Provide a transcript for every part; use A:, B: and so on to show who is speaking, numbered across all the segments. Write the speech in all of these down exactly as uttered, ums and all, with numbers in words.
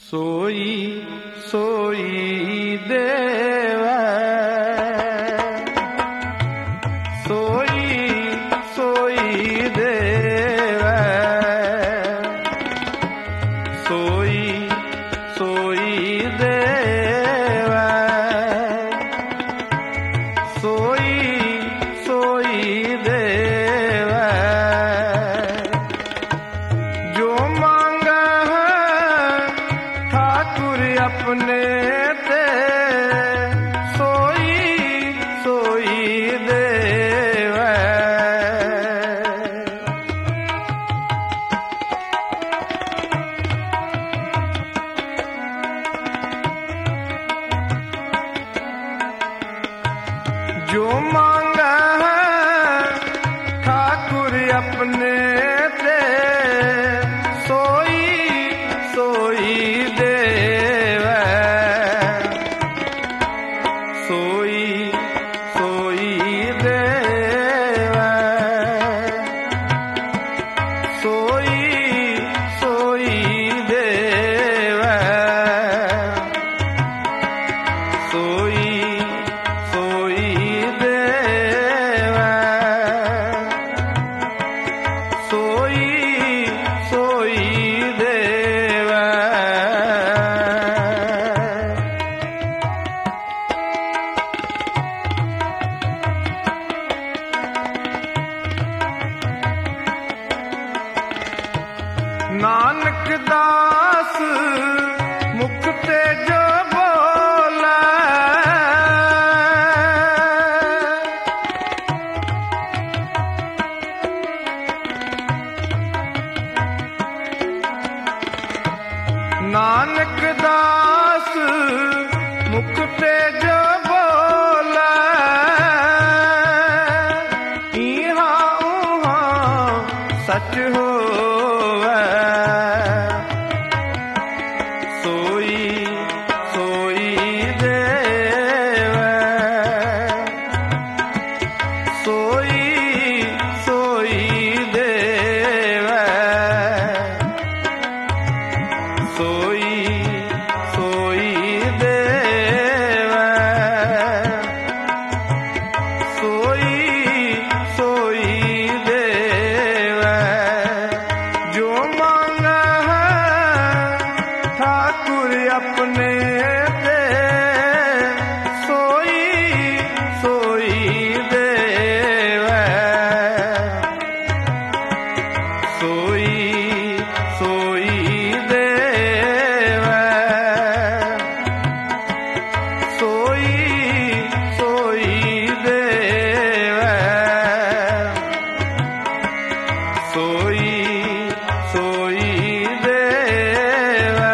A: सोई सोई देवै, सोई सोई देवै, सोई सोई देवै, सोई सोई देवै। जो मांगा ठाकुर अपने ते, सोई सोई देवै। जो मांगा ठाकुर अपने ते, सोई सोई देवै, सोई सोई देवै, सोई सोई देवै, सोई सोई देवै, सोई सोई देवै। नानक दास मुख ते जो बोलै, नानक दास मुख ते जो बोलै, इहाँ उहाँ सच होवै, सोई सोई देवै, सोई सोई देवै, सोई सोई देवै, सोई सोई देवै। जो मांगा ठाकुर अपने ते, सोई सोई देवै, सोई सोई देवै, सोई सोई देवै, सोई सोई देवै,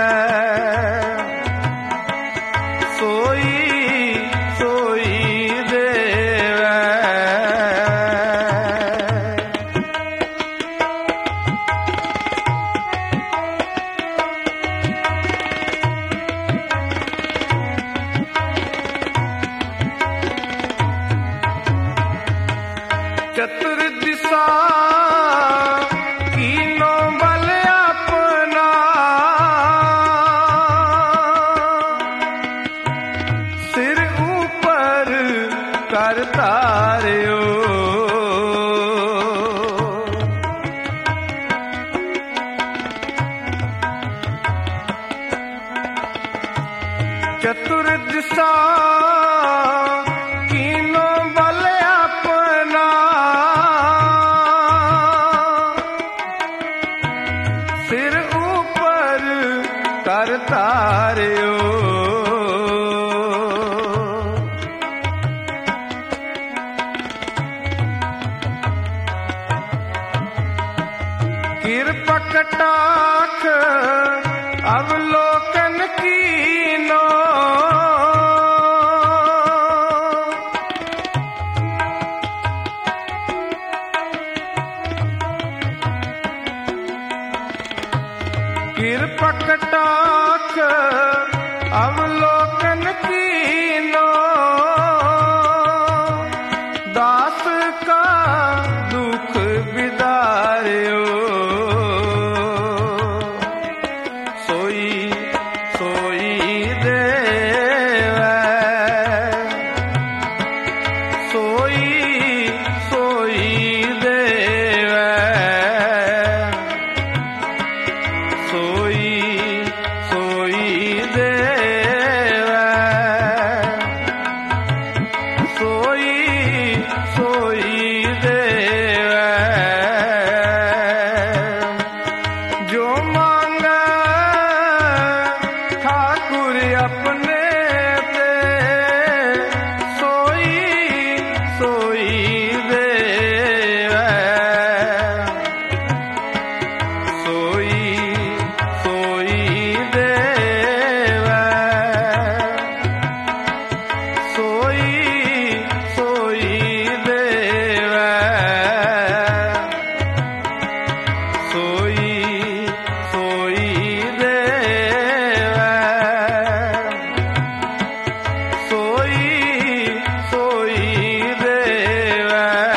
A: सोई सोई देवै। चतुर दिशा कीनो बल अपना, सिर ऊपर कर तार्यो, चतुर दिशा कीनो बल अपना, सिर ऊपर कर तार्यो, कृपा कटाक्ष अवलोकन कीनो, कृपा कटाक्ष अवलोकन कीनो, दास का दुख बिदार्यो, सोई सोई सोई देवै सोई सोई देवै जो मांगे ठाकुर अपने ते सोई सोई देवै सोई सोई देवै सोई सोई देवै सोई सोई देवै सोई सोई देवै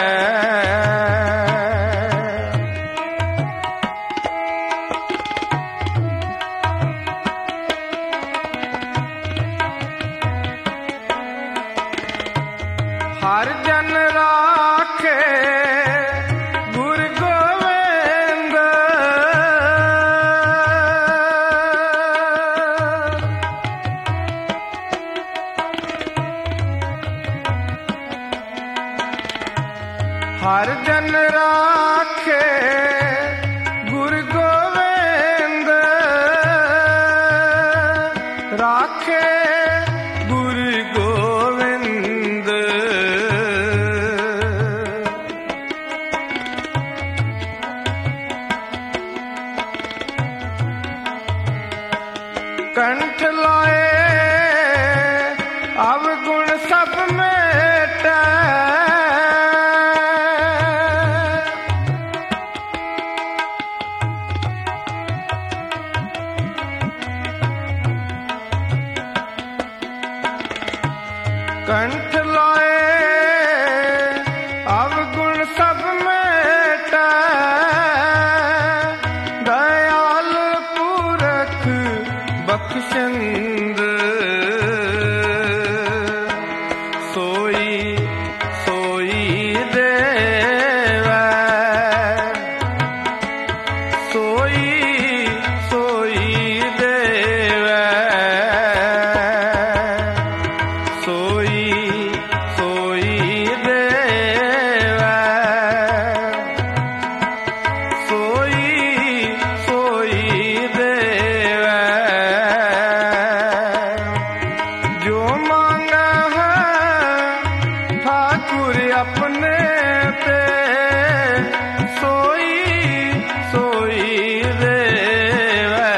A: हर जन राखे गुरु गोविंद हर जन राखे गुरु गोविंद राखे गुरु गोविंद कंठ लाए अवगुण सब मेटै कंठ लाए अवगुण सब मेटै दयाल पूरख बख्शंद सोई सोई देवै सोई सोई देवै सोई सोई देवै सोई सोई देवै जो मांगा है ठाकुर अपने पे सोई सोई देवै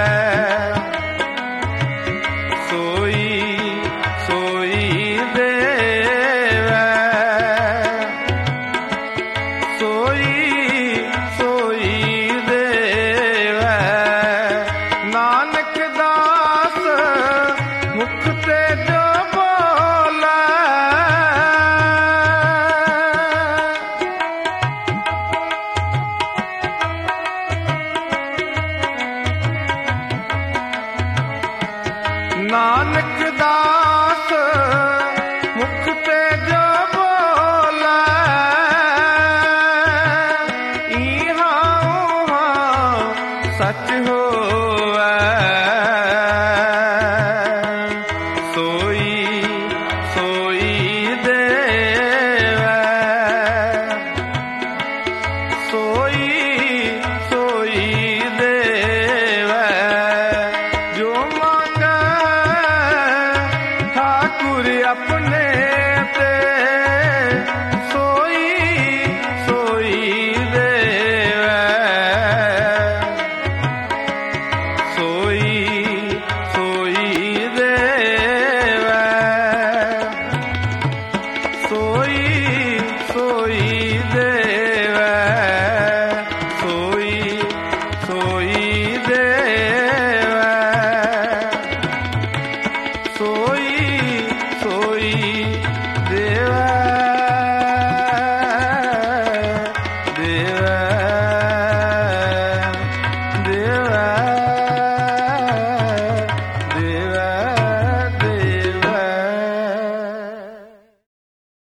A: सोई सोई देवै सोई सोई देवै नानक दास मुख ते जो बोलै नानक दास